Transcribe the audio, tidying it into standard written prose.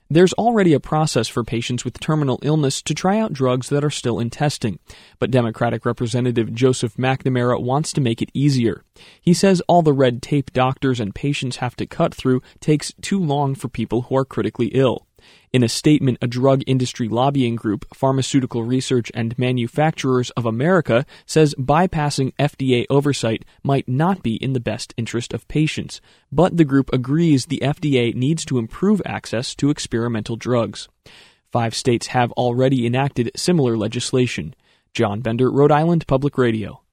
There's already a process for patients with terminal illness to try out drugs that are still in testing, but Democratic Representative Joseph McNamara wants to make it easier. He says all the red tape doctors and patients have to cut through takes too long for people who are critically ill. In a statement, a drug industry lobbying group, Pharmaceutical Research and Manufacturers of America, says bypassing FDA oversight might not be in the best interest of patients, but the group agrees the FDA needs to improve access to experimental drugs. 5 states have already enacted similar legislation. John Bender, Rhode Island Public Radio.